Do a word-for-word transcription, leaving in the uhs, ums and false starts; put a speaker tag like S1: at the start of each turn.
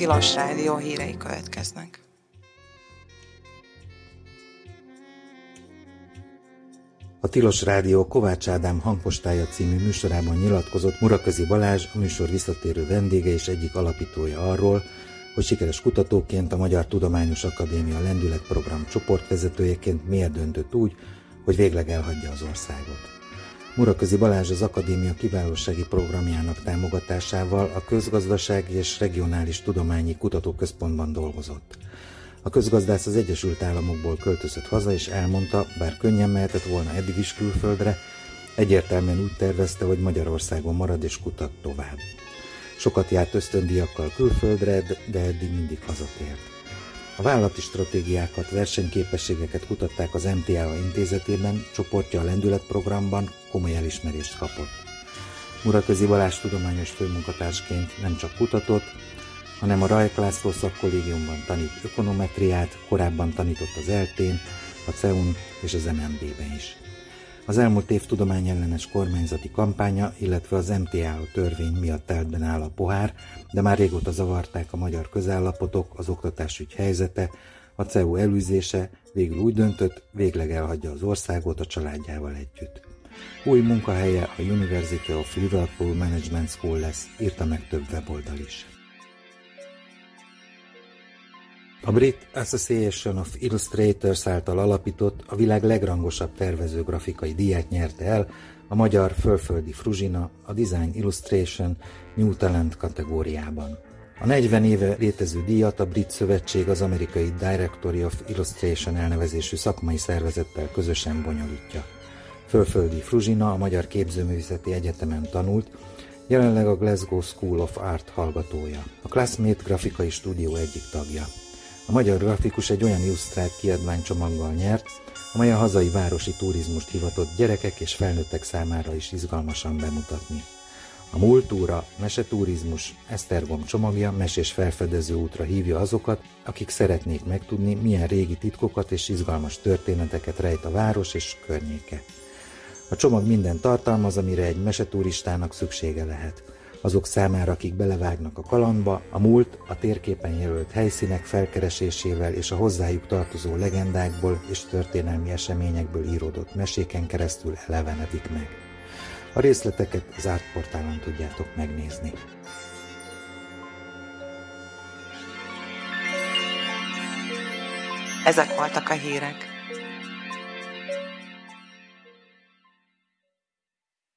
S1: Tilos Rádió hírei következnek.
S2: A Tilos Rádió Kovács Ádám hangpostája című műsorában nyilatkozott Muraközi Balázs, a műsor visszatérő vendége és egyik alapítója arról, hogy sikeres kutatóként, a Magyar Tudományos Akadémia Lendületprogram csoportvezetőjeként miért döntött úgy, hogy végleg elhagyja az országot. Muraközi Balázs az Akadémia kiválósági programjának támogatásával a Közgazdasági és Regionális Tudományi Kutatóközpontban dolgozott. A közgazdász az Egyesült Államokból költözött haza, és elmondta, bár könnyen mehetett volna eddig is külföldre, egyértelműen úgy tervezte, hogy Magyarországon marad és kutat tovább. Sokat járt ösztöndíjakkal külföldre, de eddig mindig hazatért. A vállalati stratégiákat, versenyképességeket kutatták az em té á intézetében, csoportja a Lendületprogramban komoly elismerést kapott. Muraközi Balázs tudományos főmunkatársként nem csak kutatott, hanem a Rajk László szakkollégiumban tanít ökonometriát, korábban tanított az eltén, a cé e u-n és az em en bé-ben is. Az elmúlt év tudományellenes kormányzati kampánya, illetve az em té á törvény miatt teltben áll a pohár, de már régóta zavarták a magyar közállapotok, az oktatásügy helyzete, a cé e u elűzése, végül úgy döntött, végleg elhagyja az országot a családjával együtt. Új munkahelye a University of Liverpool Management School lesz, írta meg több weboldal is. A Brit Association of Illustrators által alapított, a világ legrangosabb tervező grafikai díját nyerte el a magyar Fölföldi Fruzsina a Design Illustration New Talent kategóriában. A negyven éve létező díjat a Brit Szövetség az amerikai Directory of Illustration elnevezésű szakmai szervezettel közösen bonyolítja. Fölföldi Fruzsina a Magyar Képzőművészeti Egyetemen tanult, jelenleg a Glasgow School of Art hallgatója. A Classmate grafikai stúdió egyik tagja. A magyar grafikus egy olyan illusztrált kiadványcsomaggal nyert, amely a hazai városi turizmust hivatott gyerekek és felnőttek számára is izgalmasan bemutatni. A Múltúra, Meseturizmus, Esztergom csomagja mesés felfedező útra hívja azokat, akik szeretnék megtudni, milyen régi titkokat és izgalmas történeteket rejt a város és környéke. A csomag minden tartalmaz, amire egy meseturistának szüksége lehet. Azok számára, akik belevágnak a kalandba, a múlt, a térképen jelölt helyszínek felkeresésével és a hozzájuk tartozó legendákból és történelmi eseményekből íródott meséken keresztül elevenedik meg. A részleteket az Artportálon tudjátok megnézni.
S1: Ezek voltak a hírek.